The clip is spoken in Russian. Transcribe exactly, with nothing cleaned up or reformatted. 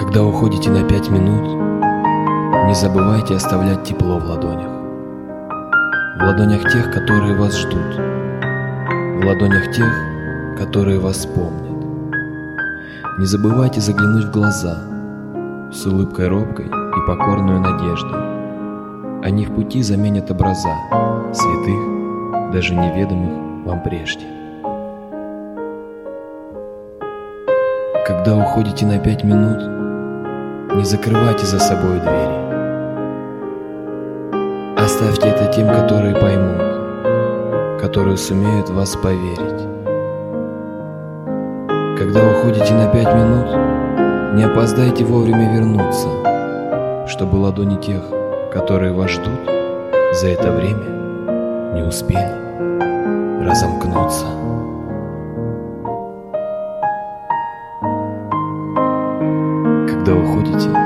Когда уходите на пять минут, не забывайте оставлять тепло в ладонях. В ладонях тех, которые вас ждут. В ладонях тех, которые вас вспомнят. Не забывайте заглянуть в глаза с улыбкой робкой и покорную надежду. Они в пути заменят образа святых, даже неведомых вам прежде. Когда уходите на пять минут, не закрывайте за собой двери. Оставьте это тем, которые поймут, которые сумеют в вас поверить. Когда уходите на пять минут, не опоздайте вовремя вернуться, чтобы ладони тех, которые вас ждут, за это время не успели разомкнуться. Когда уходите